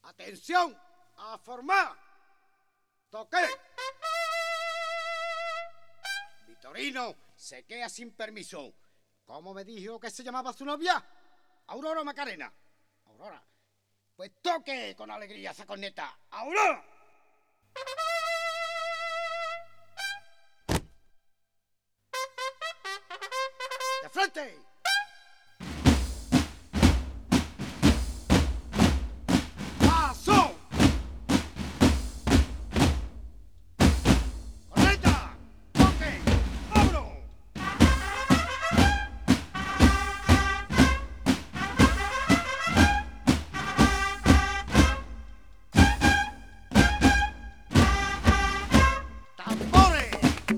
Atención, a formar. Toque. Vitorino se queda sin permiso. ¿Cómo me dijo que se llamaba su novia? Aurora Macarena. Aurora. Pues toque con alegría esa corneta. ¡Aurora! ¡De frente! ¡Paso! ¡Corneta! ¡Toque! ¡Vámonos! ¡Tambores!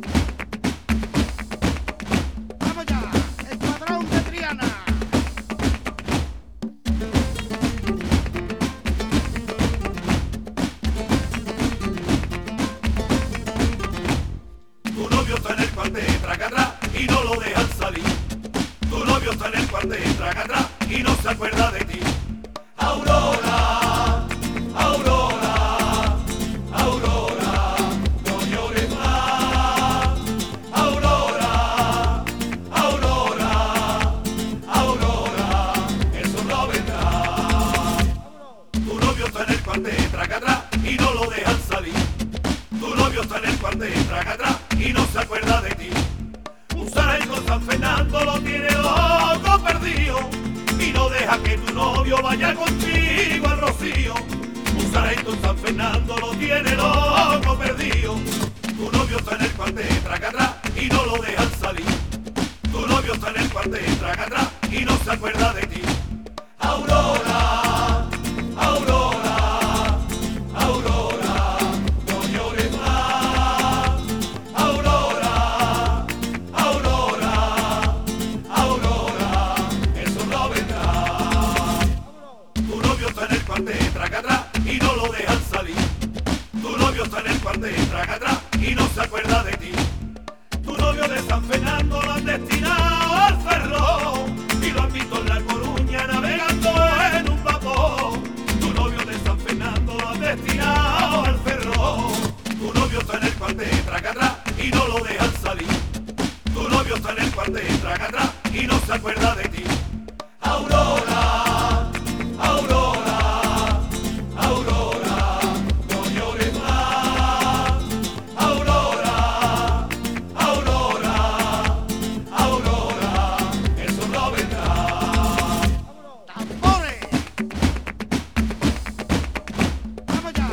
¡Vamos ya! ¡Escuadrón de Triana! Tu novio está en el cuartel, traca atrás y no lo dejan salir. Tu novio está en el cuartel, traca atrás y no se acuerda de ti. Aurora, Aurora, Aurora, no llores más. Aurora, Aurora, Aurora, eso no vendrá. Tu novio está en el cuartel, traca atrás y no lo dejan salir. Tu novio está en el cuartel, traca atrás y no se acuerda de ti. Un sargento San Fernando lo tiene loco perdido y no deja que tu novio vaya contigo al Rocío. Un sargento San Fernando lo tiene loco perdido. Tu novio está en el cuartel, traca atrás y no lo dejan salir. Tu novio está en el cuartel, traca atrás y no se acuerda de ti. Aurora, Aurora, Aurora, no llores más. Aurora, Aurora, Aurora, eso no vendrá. Tu novio está en el cuartel, traca atrás y no lo dejan salir. Tu novio está en el cuartel, traca atrás y no se acuerda de ti. Tu novio de San Fernando lo han destinado al ferro y lo han visto en La Coruña navegando en un vapor. Tu novio de San Fernando lo han destinado al ferro. Tu novio está en el cuartel, traca atrás y no lo dejan salir. Tu novio está en el cuartel, traca atrás y no se acuerda de ti. Aurora, Aurora, Aurora, no llores más. Aurora, Aurora, Aurora, eso no vendrá. ¡Tambores! ¡Vamos ya!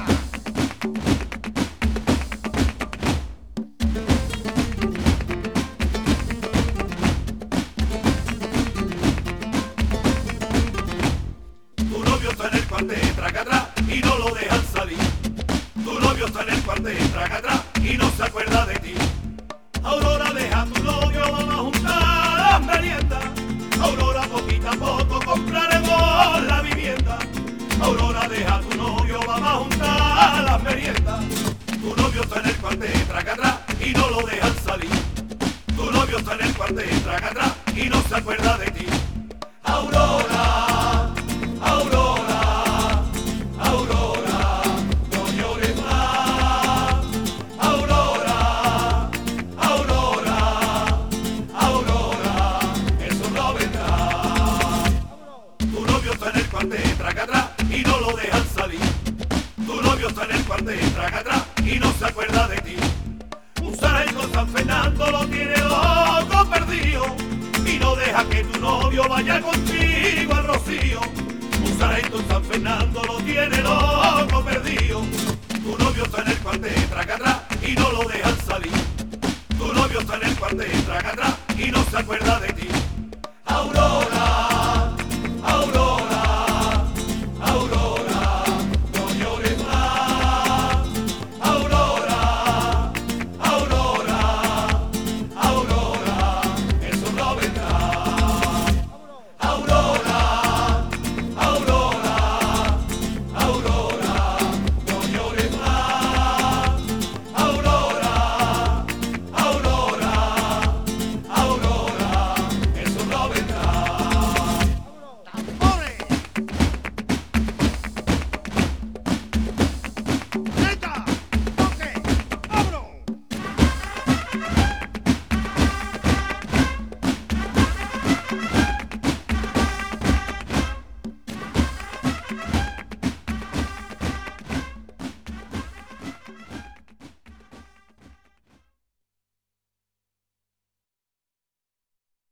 Tu novio está en el cuartel, traca atrás y no lo dejan salir. Tu novio está en el cuartel, traca atrás y no se acuerda de ti. Aurora, deja a tu novio, vamos a juntar las meriendas. Aurora, poquito a poco compraremos la vivienda. Aurora, deja a tu novio, vamos a juntar las meriendas. Tu novio está en el cuartel, traca atrás y no lo dejan salir. Tu novio está en el cuartel, traca atrás y no se acuerda de ti. Aurora, Aurora, Aurora, no llores más. Aurora, Aurora, Aurora, eso no vendrá. Tu novio está en el cuartel, traca atrás y no lo dejan salir. Tu novio está en el cuartel, traca atrás y no se acuerda de ti. Un sargento San Fernando lo tiene loco perdido y no deja que tu novio vaya contigo al Rocío. Un sargento San Fernando lo tiene loco perdido. Tu novio está en el cuartel, traca atrás y no lo dejan salir. Tu novio está en el cuartel, traca atrás y no se acuerda de ti.